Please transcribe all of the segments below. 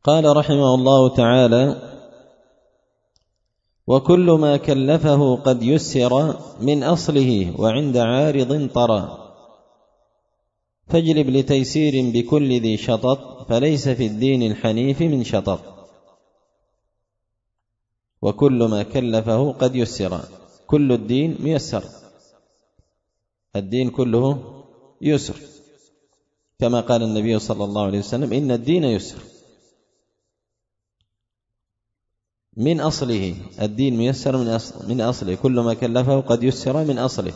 قال رحمه الله تعالى: وكل ما كلفه قد يسر من أصله وعند عارض طرى، فاجلب لتيسير بكل ذي شطط، فليس في الدين الحنيف من شطط. وكل ما كلفه قد يسر، كل الدين ميسر، الدين كله يسر، كما قال النبي صلى الله عليه وسلم: إن الدين يسر. من أصله، الدين ميسر من أصله، كل ما كلفه قد يسر من أصله.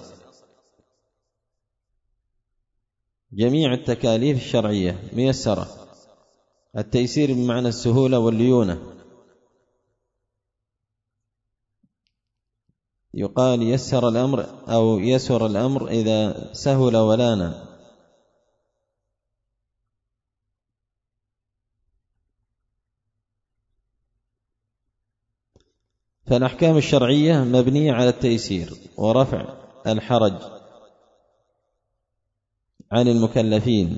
جميع التكاليف الشرعية ميسرة، التيسير بمعنى السهولة والليونة، يقال يسر الأمر أو يسر الأمر إذا سهل ولانا. فالأحكام الشرعية مبنية على التيسير ورفع الحرج عن المكلفين،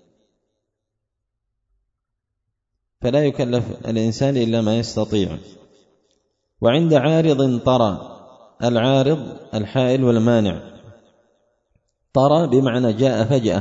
فلا يكلف الإنسان إلا ما يستطيع. وعند عارض طرى، العارض الحائل والمانع، طرى بمعنى جاء فجأة،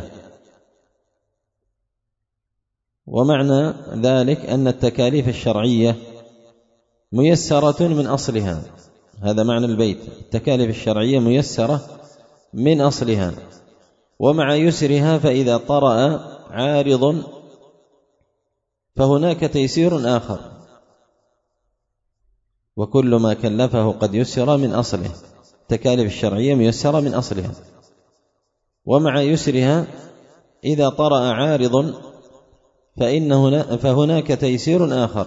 ومعنى ذلك أن التكاليف الشرعية ميسرة من أصلها، هذا معنى البيت، التكاليف الشرعية ميسرة من أصلها، ومع يسرها فإذا طرأ عارض فهناك تيسير آخر. وكل ما كلفه قد يسر من أصله، التكاليف الشرعية ميسرة من أصلها، ومع يسرها إذا طرأ عارض فهناك تيسير آخر.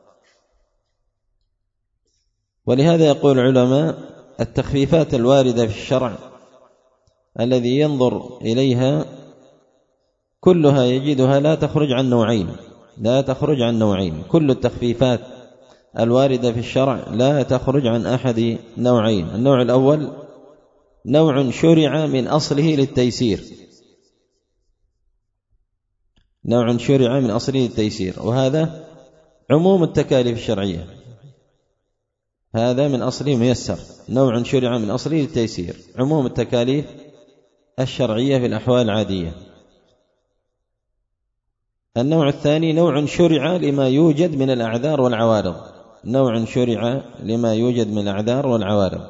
ولهذا يقول العلماء: التخفيفات الواردة في الشرع الذي ينظر إليها كلها يجدها لا تخرج عن نوعين، كل التخفيفات الواردة في الشرع لا تخرج عن أحد نوعين. النوع الأول نوع شرع من أصله للتيسير، نوع شرع من أصله للتيسير، وهذا عموم التكاليف الشرعية، هذا من أصله ميسر، نوع شرع من أصله للتيسير، عموم التكاليف الشرعية في الأحوال العادية. النوع الثاني نوع شرع لما يوجد من الأعذار والعوارض، نوع شرع لما يوجد من الأعذار والعوارض.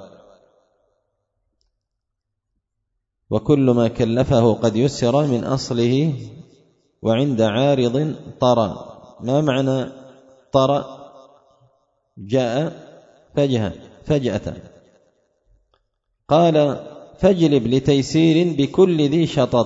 وكل ما كلفه قد يسر من أصله وعند عارض طرى. ما معنى طرى؟ جاء فجأة. قال: فاجلب لتيسير بكل ذي شطط،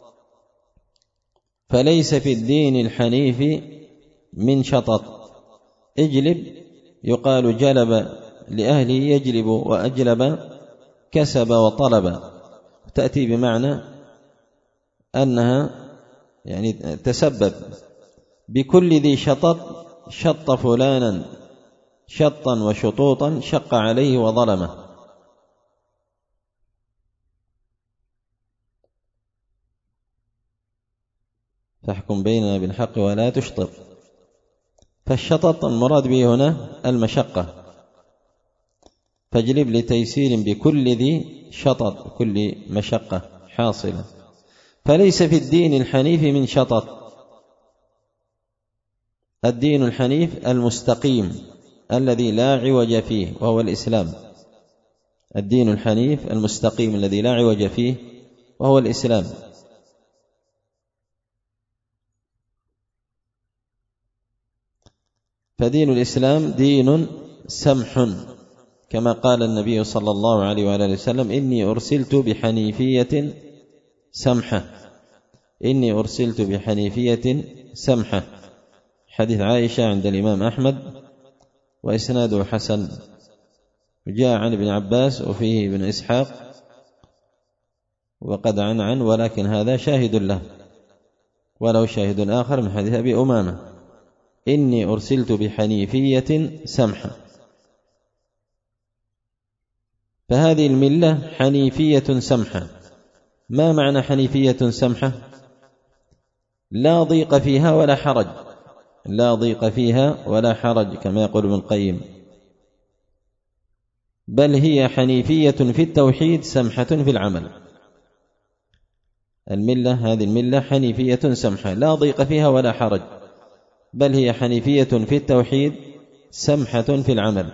فليس في الدين الحنيف من شطط. اجلب يقال جلب لأهله، يجلب وأجلب كسب وطلب، تأتي بمعنى أنها يعني تسبب. بكل ذي شطط، شط فلانا شطا وشطوطا، شق عليه وظلمه. فاحكم بيننا بالحق ولا تشطط. فالشطط المراد به هنا المشقة، فاجلب لتيسير بكل ذي شطط، كل مشقة حاصلة. فليس في الدين الحنيف من شطط، الدين الحنيف المستقيم الذي لا عوج فيه وهو الإسلام، الدين الحنيف المستقيم الذي لا عوج فيه وهو الإسلام. فدين الإسلام دين سمح، كما قال النبي صلى الله عليه وآله وسلم: إني أرسلت بحنيفية سمحة، إني أرسلت بحنيفية سمحة. حديث عائشة عند الإمام أحمد وإسناده حسن. جاء عن ابن عباس وفيه ابن إسحاق وقد عن ولكن هذا شاهد له، ولو شاهد آخر من حديث أبي أمامة: إني أرسلت بحنيفية سمحة. فهذه الملة حنيفية سمحة. ما معنى حنيفية سمحة؟ لا ضيق فيها ولا حرج، لا ضيق فيها ولا حرج كما يقول ابن القيم، بل هي حنيفية في التوحيد سمحة في العمل. الملة هذه الملة حنيفية سمحة لا ضيق فيها ولا حرج، بل هي حنيفية في التوحيد سمحة في العمل.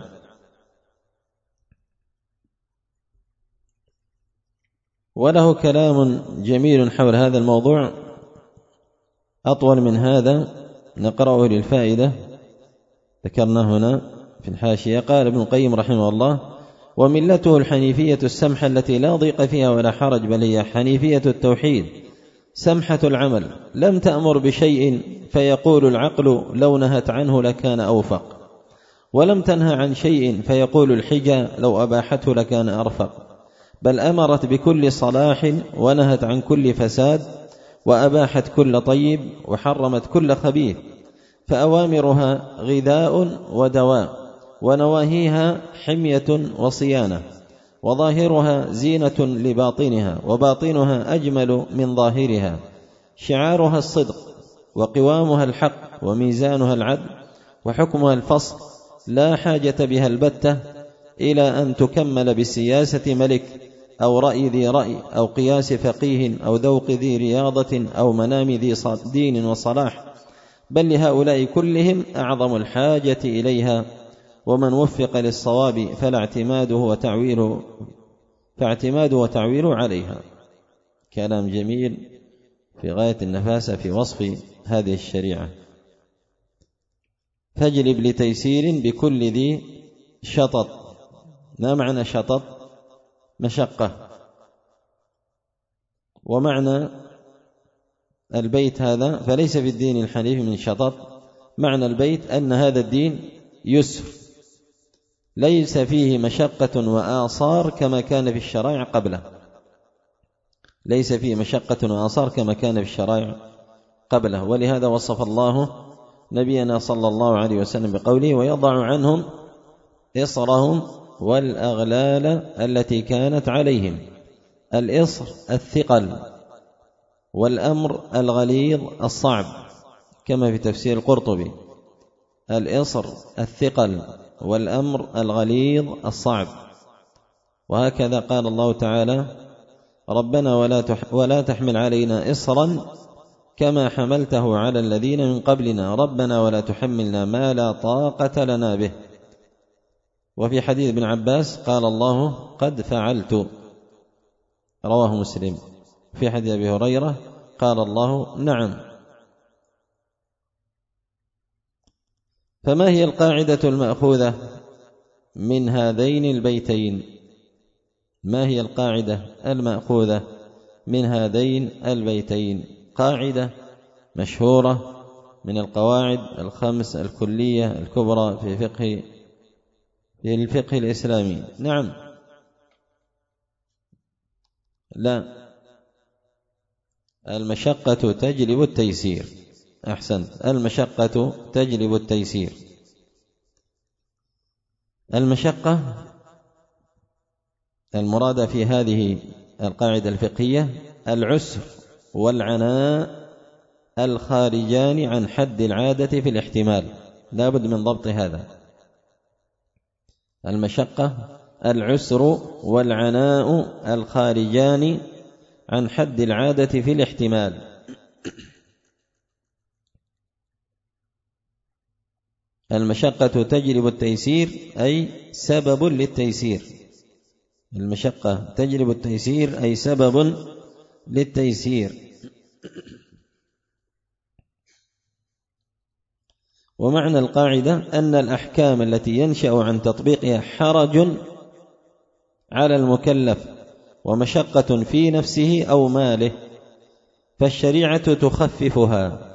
وله كلام جميل حول هذا الموضوع أطول من هذا نقرأه للفائدة، ذكرنا هنا في الحاشية. قال ابن القيم رحمه الله: وملته الحنيفية السمحة التي لا ضيق فيها ولا حرج، بل هي حنيفية التوحيد سمحة العمل، لم تأمر بشيء فيقول العقل لو نهت عنه لكان أوفق، ولم تنهى عن شيء فيقول الحجة لو أباحته لكان أرفق، بل أمرت بكل صلاح ونهت عن كل فساد، وأباحت كل طيب وحرمت كل خبيث، فأوامرها غذاء ودواء، ونواهيها حمية وصيانة، وظاهرها زينة لباطنها، وباطنها أجمل من ظاهرها، شعارها الصدق، وقوامها الحق، وميزانها العدل، وحكمها الفصل، لا حاجة بها البتة إلى أن تكمل بسياسة ملك أو رأي ذي رأي أو قياس فقيه أو ذوق ذي رياضة أو منام ذي دين وصلاح، بل لهؤلاء كلهم أعظم الحاجة إليها، ومن وفق للصواب فاعتماده وتعويله عليها. كلام جميل في غاية النفاسة في وصف هذه الشريعة. فاجلب لتيسير بكل ذي شطط. ما معنى شطط؟ مشقة. ومعنى البيت هذا فليس في الدين الحنيف من شطط، معنى البيت أن هذا الدين يسر، ليس فيه مشقة وآصار كما كان في الشرائع قبله، ليس فيه مشقة وآصار كما كان في الشرائع قبله. ولهذا وصف الله نبينا صلى الله عليه وسلم بقوله: ويضع عنهم إصرهم والأغلال التي كانت عليهم. الإصر الثقل، والأمر الغليظ الصعب، كما في تفسير القرطبي: الإصر الثقل والأمر الغليظ الصعب. وهكذا قال الله تعالى: ربنا ولا تحمل علينا إصرا كما حملته على الذين من قبلنا، ربنا ولا تحملنا ما لا طاقة لنا به. وفي حديث ابن عباس قال الله: قد فعلت، رواه مسلم. في حديث أبي هريرة قال الله: نعم. فما هي القاعدة المأخوذة من هذين البيتين؟ ما هي القاعدة المأخوذة من هذين البيتين؟ قاعدة مشهورة من القواعد الخمس الكلية الكبرى في الفقه الإسلامي. نعم. لا، المشقة تجلب التيسير. أحسنت، المشقة تجلب التيسير. المشقة المراد في هذه القاعدة الفقهية العسر والعناء الخارجان عن حد العادة في الاحتمال، لا بد من ضبط هذا. المشقة العسر والعناء الخارجان عن حد العادة في الاحتمال. المشقة تجلب التيسير أي سبب للتيسير. المشقة تجلب التيسير أي سبب للتيسير. ومعنى القاعدة أن الأحكام التي ينشأ عن تطبيقها حرج على المكلف ومشقة في نفسه أو ماله فالشريعة تخففها.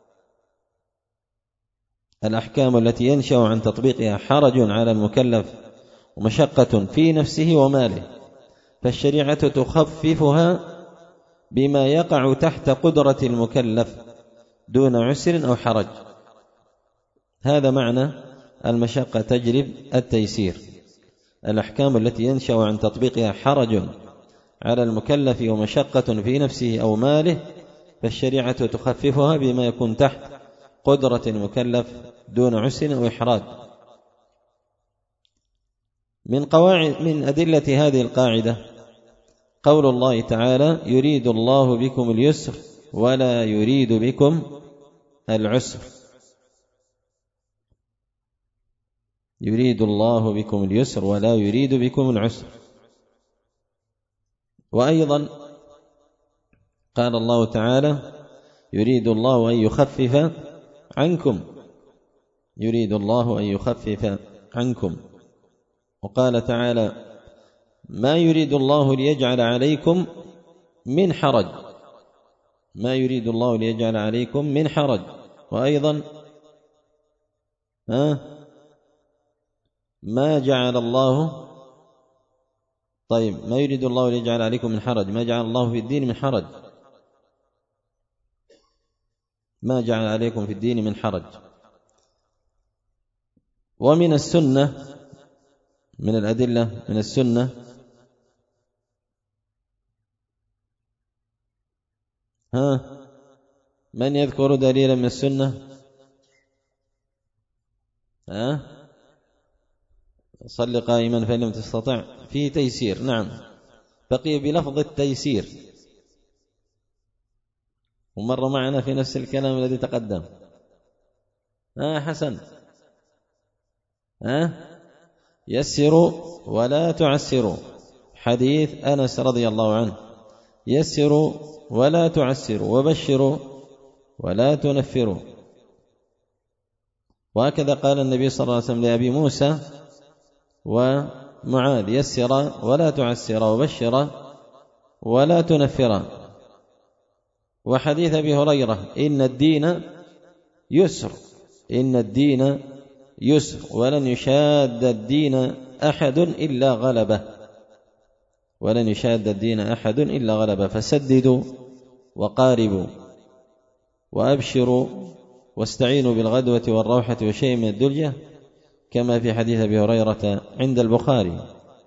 الأحكام التي ينشأ عن تطبيقها حرج على المكلف ومشقة في نفسه وماله فالشريعة تخففها بما يقع تحت قدرة المكلف دون عسر أو حرج. هذا معنى المشقة تجلب التيسير. الأحكام التي ينشأ عن تطبيقها حرج على المكلف ومشقة في نفسه أو ماله فالشريعة تخففها بما يكون تحت قدرة المكلف دون عسر أو إحراج. من أدلة هذه القاعدة قول الله تعالى: يريد الله بكم اليسر ولا يريد بكم العسر. يريد الله بكم اليسر ولا يريد بكم العسر. وأيضا قال الله تعالى: يريد الله أن يخفف عنكم. يريد الله أن يخفف عنكم. وقال تعالى: ما يريد الله ليجعل عليكم من حرج. ما يريد الله ليجعل عليكم من حرج. وأيضا ما جعل الله، طيب ما يريد الله ليجعل عليكم من حرج، ما جعل الله في الدين من حرج. ما جعل عليكم في الدين من حرج. ومن السنة، من الأدلة من السنة من يذكر دليلا من السنة؟ صل قائما فإن لم تستطع. فيه تيسير، نعم، بقي بلفظ التيسير، ومر معنا في نفس الكلام الذي تقدم. حسن، يسروا ولا تعسروا، حديث أنس رضي الله عنه: يسروا ولا تعسروا وبشروا ولا تنفروا. وهكذا قال النبي صلى الله عليه وسلم لأبي موسى ومعاذ: يسرا ولا تعسرا وبشرا ولا تنفرا. وحديث أبي هريرة: إن الدين يسر، إن الدين يسر ولن يشاد الدين أحد إلا غلبه، ولن يشاد الدين أحد إلا غلبه. فسددوا وقاربوا وأبشروا واستعينوا بالغدوة والروحة وشيء من الدلجة، كما في حديث أبي هريرة عند البخاري.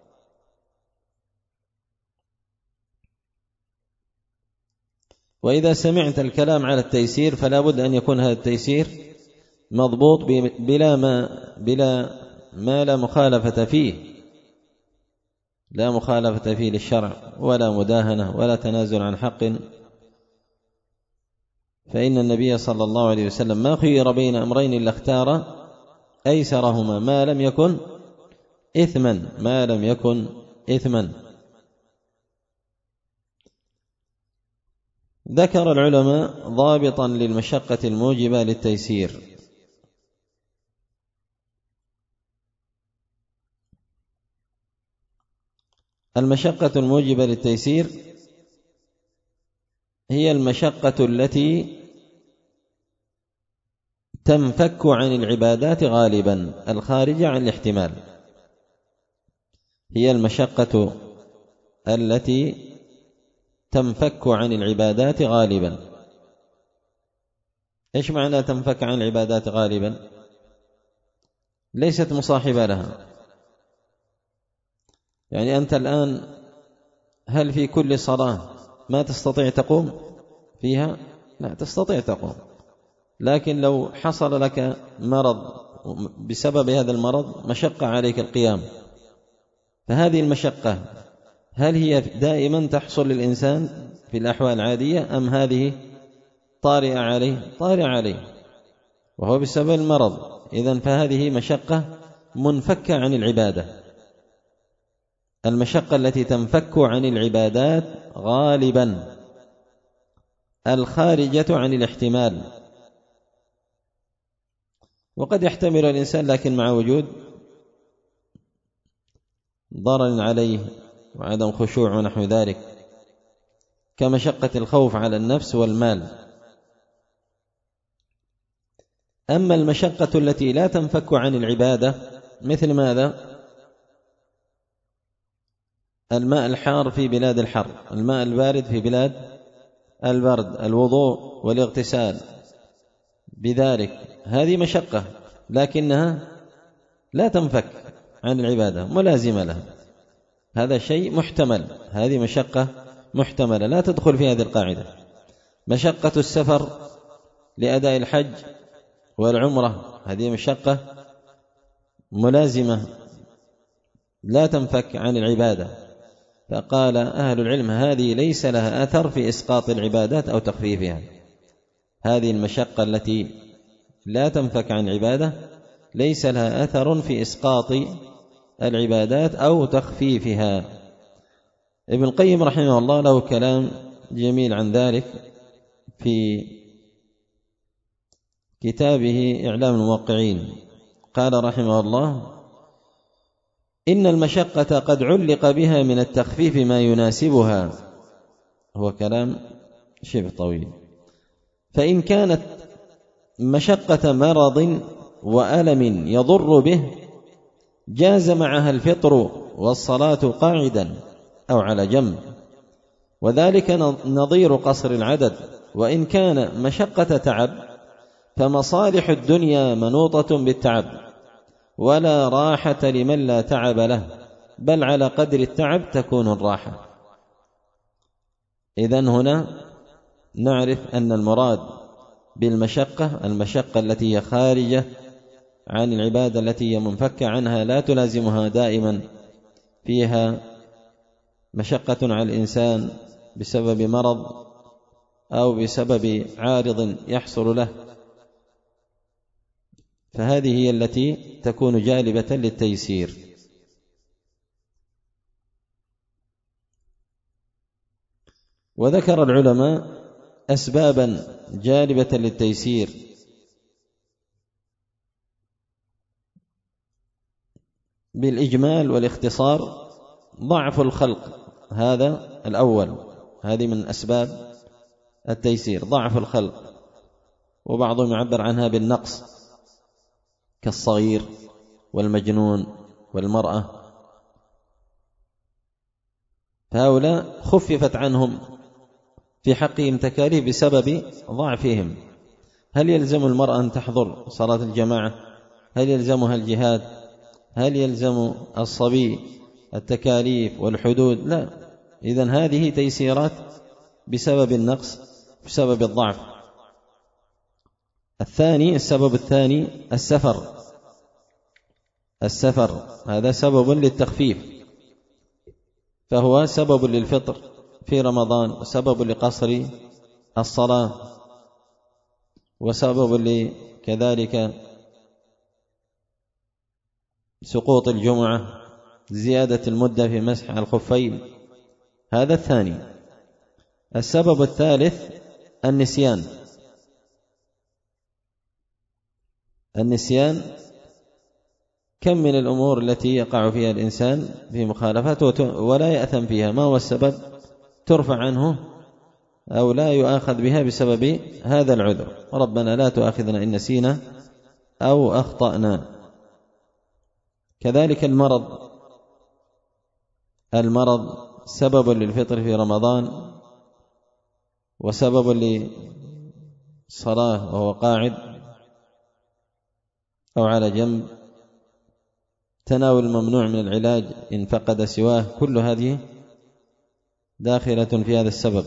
وإذا سمعت الكلام على التيسير فلا بد أن يكون هذا التيسير مضبوط بلا ما لا مخالفة فيه، لا مخالفة فيه للشرع ولا مداهنة ولا تنازل عن حق. فإن النبي صلى الله عليه وسلم ما خير بين أمرين إلا اختار أيسرهما ما لم يكن إثما، ما لم يكن إثما. ذكر العلماء ضابطا للمشقة الموجبة للتيسير: المشقة الموجبة للتيسير هي المشقة التي تنفك عن العبادات غالبا الخارجة عن الاحتمال. هي المشقة التي تنفك عن العبادات غالبا. إيش معنى تنفك عن العبادات غالبا؟ ليست مصاحبة لها. يعني أنت الآن هل في كل صلاة ما تستطيع تقوم فيها؟ لا، تستطيع تقوم، لكن لو حصل لك مرض بسبب هذا المرض مشقة عليك القيام، فهذه المشقة هل هي دائما تحصل للإنسان في الأحوال العادية أم هذه طارئة عليه؟ طارئة عليه وهو بسبب المرض. إذن فهذه مشقة منفكة عن العبادة. المشقة التي تنفك عن العبادات غالبا الخارجة عن الاحتمال. وقد يحتمل الإنسان لكن مع وجود ضرر عليه وعدم خشوع ونحو ذلك، كمشقة الخوف على النفس والمال. أما المشقة التي لا تنفك عن العبادة مثل ماذا؟ الماء الحار في بلاد الحر، الماء البارد في بلاد البرد، الوضوء والاغتسال بذلك، هذه مشقة لكنها لا تنفك عن العبادة، ملازمة لها. هذا شيء محتمل، هذه مشقة محتملة لا تدخل في هذه القاعدة. مشقة السفر لأداء الحج والعمرة، هذه مشقة ملازمة لا تنفك عن العبادة. فقال أهل العلم هذه ليس لها أثر في إسقاط العبادات أو تخفيفها. هذه المشقة التي لا تنفك عن العبادة ليس لها أثر في إسقاط العبادات أو تخفيفها. ابن القيم رحمه الله له كلام جميل عن ذلك في كتابه إعلام الموقعين. قال رحمه الله: إن المشقة قد علق بها من التخفيف ما يناسبها. هو كلام شبه طويل. فإن كانت مشقة مرض وألم يضر به جاز معها الفطر والصلاة قاعدا أو على جنب، وذلك نظير قصر العدد. وإن كان مشقة تعب فمصالح الدنيا منوطة بالتعب، ولا راحة لمن لا تعب له، بل على قدر التعب تكون الراحة. إذن هنا نعرف أن المراد بالمشقة المشقة التي هي خارجة عن العبادة، التي هي منفكة عنها لا تلازمها دائما، فيها مشقة على الإنسان بسبب مرض أو بسبب عارض يحصل له، فهذه هي التي تكون جالبة للتيسير. وذكر العلماء أسبابا جالبة للتيسير، بالإجمال والاختصار: ضعف الخلق، هذا الأول، هذه من أسباب التيسير، ضعف الخلق، وبعضهم يعبر عنها بالنقص كالصغير والمجنون والمرأة، فهؤلاء خففت عنهم في حقهم تكاليف بسبب ضعفهم. هل يلزم المرأة أن تحضر صلاة الجماعة؟ هل يلزمها الجهاد؟ هل يلزم الصبي التكاليف والحدود؟ لا. إذن هذه تيسيرات بسبب النقص، بسبب الضعف. السبب الثاني السفر، هذا سبب للتخفيف، فهو سبب للفطر في رمضان، وسبب لقصر الصلاة، وسبب كذلك سقوط الجمعة، زيادة المدة في مسح الخفين. هذا الثاني. السبب الثالث النسيان. كم من الأمور التي يقع فيها الإنسان في مخالفات ولا يأثم فيها، ما هو السبب؟ ترفع عنه أو لا يؤاخذ بها بسبب هذا العذر: ربنا لا تؤاخذنا إن نسينا أو أخطأنا. كذلك المرض سبب للفطر في رمضان، وسبب للصلاة وهو قاعد أو على جنب، تناول الممنوع من العلاج إن فقد سواه، كل هذه داخلة في هذا السبب.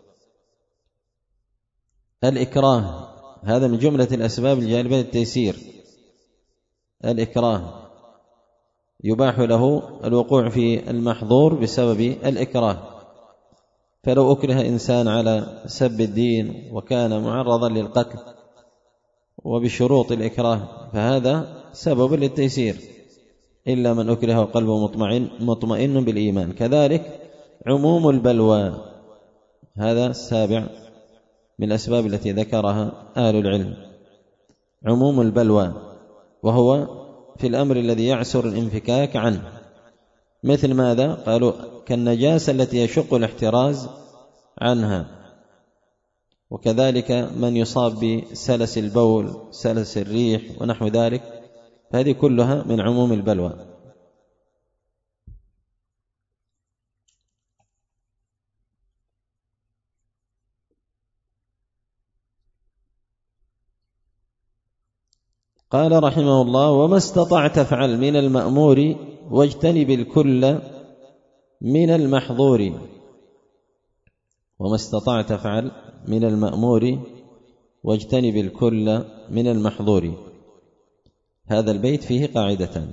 الإكراه، هذا من جملة الأسباب الجالبة للتيسير. الإكراه يباح له الوقوع في المحظور بسبب الإكراه، فلو أكره إنسان على سب الدين وكان معرضا للقتل وبشروط الإكراه فهذا سبب للتيسير، إلا من أكره وقلبه مطمئن بالإيمان. كذلك عموم البلوى، هذا السابع من الأسباب التي ذكرها أهل العلم، عموم البلوى، وهو في الأمر الذي يعسر الانفكاك عنه. مثل ماذا؟ قالوا كالنجاسة التي يشق الاحتراز عنها، وكذلك من يصاب بسلس البول، سلس الريح ونحو ذلك، فهذه كلها من عموم البلوى. قال رحمه الله: وما استطعت فعل من المأمور واجتنب الكل من المحظور. وما استطعت فعل من المأمور واجتنب الكل من المحظور. هذا البيت فيه قاعدتان.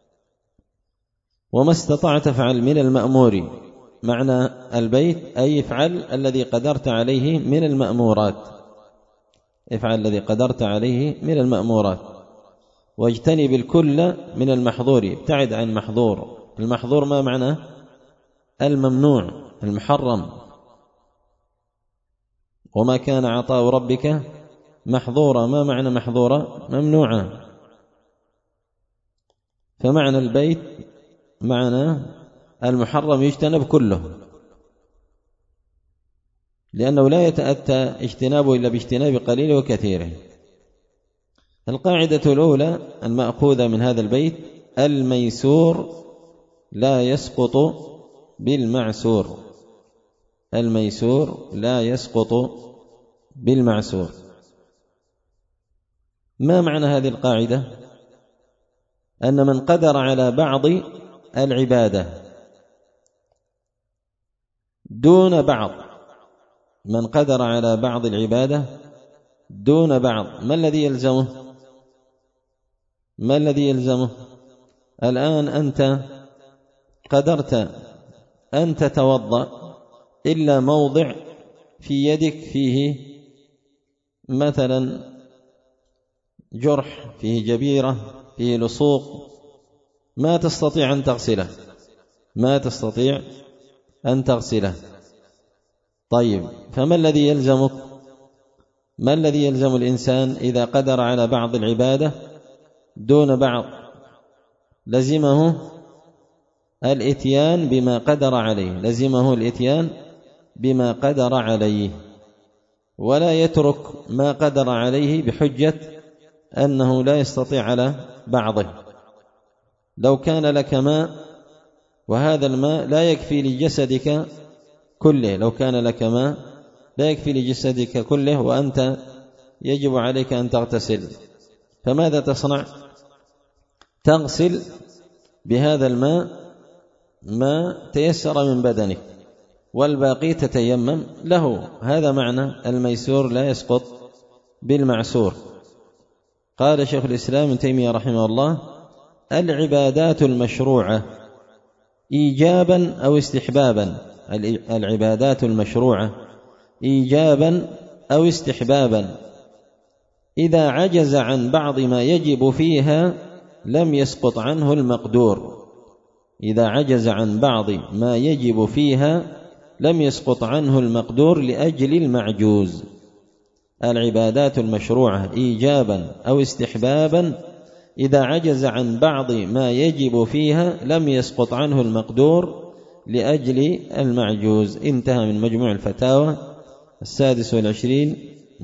وما استطعت فعل من المأمور، معنى البيت أي افعل الذي قدرت عليه من المأمورات، افعل الذي قدرت عليه من المأمورات، واجتنب الكل من المحظور، ابتعد عن المحظور. المحظور ما معنى؟ الممنوع المحرم. وما كان عطاء ربك محظورا، ما معنى محظورا؟ ممنوعا. فمعنى البيت معنى المحرم يجتنب كله، لأنه لا يتأتى اجتنابه إلا باجتناب قليله وكثيره. القاعدة الأولى المأخوذة من هذا البيت: الميسور لا يسقط بالمعسور. الميسور لا يسقط بالمعسور. ما معنى هذه القاعدة؟ أن من قدر على بعض العبادة دون بعض، من قدر على بعض العبادة دون بعض، ما الذي يلزمه؟ ما الذي يلزمه؟ الآن أنت قدرت أن تتوضأ إلا موضع في يدك فيه مثلا جرح، فيه جبيرة، فيه لصوق، ما تستطيع أن تغسله، ما تستطيع أن تغسله. طيب، فما الذي يلزمك؟ ما الذي يلزم الإنسان إذا قدر على بعض العبادة دون بعض؟ لزمه الإتيان بما قدر عليه، لزمه الإتيان بما قدر عليه، ولا يترك ما قدر عليه بحجة أنه لا يستطيع على بعضه. لو كان لك ماء وهذا الماء لا يكفي لجسدك كله، لو كان لك ماء لا يكفي لجسدك كله وأنت يجب عليك أن تغتسل، فماذا تصنع؟ تغسل بهذا الماء ما تيسر من بدنك والباقي تتيمم له. هذا معنى الميسور لا يسقط بالمعسور. قال شيخ الإسلام ابن تيمية رحمه الله: العبادات المشروعة إيجابا أو استحبابا، العبادات المشروعة إيجابا أو استحبابا إذا عجز عن بعض ما يجب فيها لم يسقط عنه المقدور. إذا عجز عن بعض ما يجب فيها لم يسقط عنه المقدور لأجل المعجوز. العبادات المشروعة إيجابا أو استحبابا إذا عجز عن بعض ما يجب فيها لم يسقط عنه المقدور لأجل المعجوز. انتهى من مجموع الفتاوى 26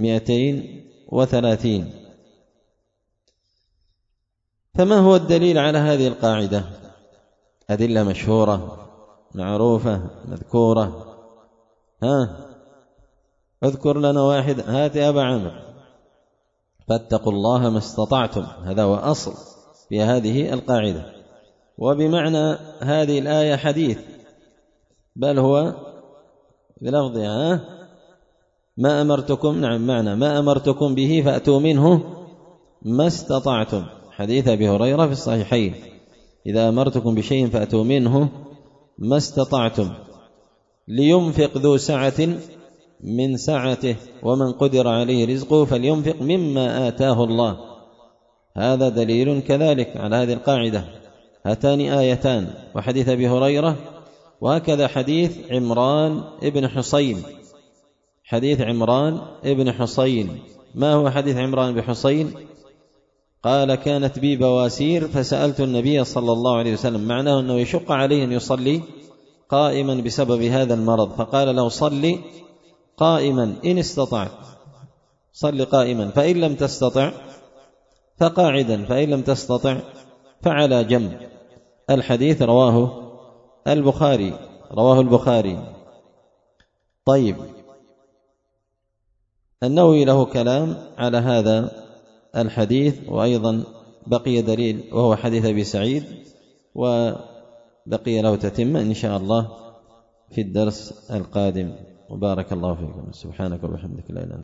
230. فما هو الدليل على هذه القاعدة؟ أدلة مشهورة معروفة مذكورة. اذكر لنا واحد. هات يا أبا عمرو. فاتقوا الله ما استطعتم، هذا هو أصل في هذه القاعدة. وبمعنى هذه الآية حديث، بل هو بلفظها ما أمرتكم، نعم معنى ما أمرتكم به فأتوا منه ما استطعتم، حديث أبي هريرة في الصحيحين: إذا أمرتكم بشيء فأتوا منه ما استطعتم، لينفق ذو سعة من سعته ومن قدر عليه رزقه فلينفق مما آتاه الله. هذا دليل كذلك على هذه القاعدة. هاتان آيتان، وحديث أبي هريرة، وهكذا حديث عمران ابن حصين. حديث عمران ابن حصين، ما هو حديث عمران بن حصين؟ قال: كانت بي بواسير فسألت النبي صلى الله عليه وسلم، معناه أنه يشق عليه أن يصلي قائما بسبب هذا المرض، فقال له: صلي قائما إن استطعت، صلي قائما، فإن لم تستطع فقاعدا، فإن لم تستطع فعلى جنب. الحديث رواه البخاري. طيب، النووي له كلام على هذا الحديث، وأيضا بقي دليل وهو حديث أبي سعيد، وبقي له تتمة إن شاء الله في الدرس القادم. وبارك الله فيكم. سبحانك وبحمدك لا إله إلا أنت.